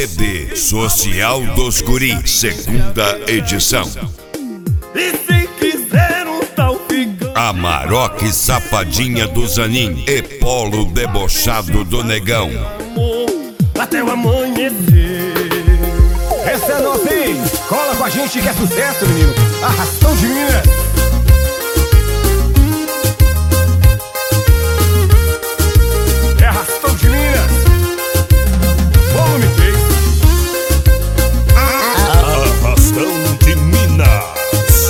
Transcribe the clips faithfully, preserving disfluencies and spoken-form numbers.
C D Social dos Guri, segunda edição. E se quiser um tal ficante, Amarok Safadinha do Zanin e Polo Debochado do Negão. amor, até o amanhecer. Essa é nova, hein? Cola com a gente que é sucesso, menino. Arrastão de Minas. É arrastão de Minas. Volume três. Arrastão de Minas.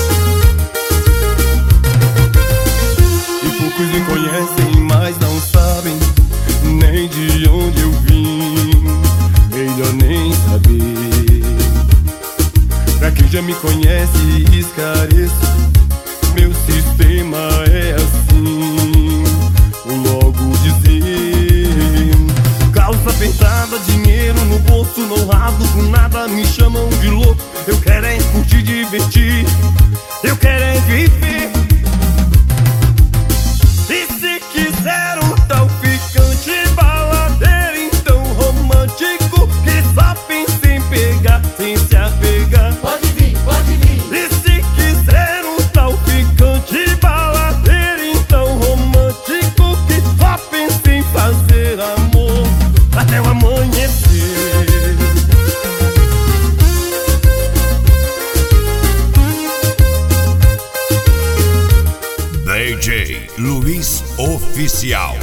E poucos me conhecem, mas não sabem nem de onde eu vim. Melhor nem saber. Pra quem já me conhece, esclareço, meu sistema é assim, vou logo dizer. Calça apertada, dinheiro no bolso, não rasgo com nada, me chamam de louco. Eu quero é curtir, divertir, eu quero é viver. E se quiser um tal ficante, baladeiro, então romântico, que só pensa em pegar, sem se apegar. Pode vir, pode vir. E se quiser um tal ficante, baladeiro, então romântico, que só pensa em fazer amor até o amanhecer. D J Luiz Oficial.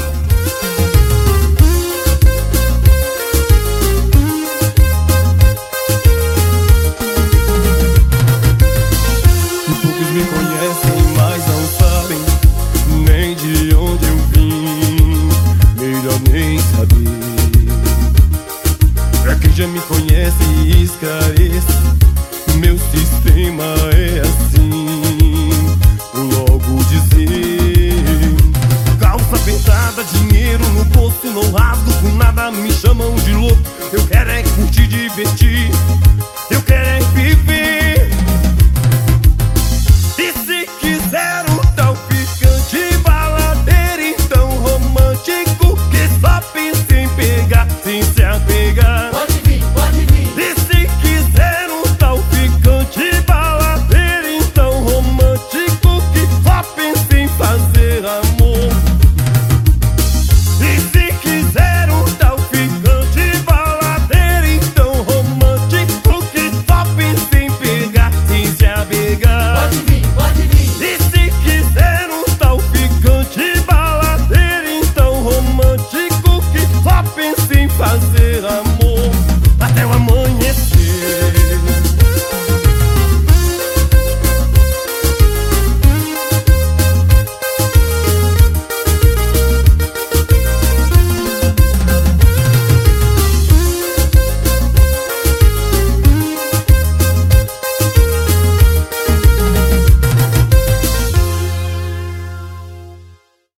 E poucos me conhecem, mas não sabem nem de onde eu vim. Melhor nem saber. Pra quem já me conhece, esclareço, meu sistema é assim, vou logo dizer. Calça apertada, dinheiro no bolso, não rasgo com nada, me chamam de louco. Eu quero é curtir, divertir,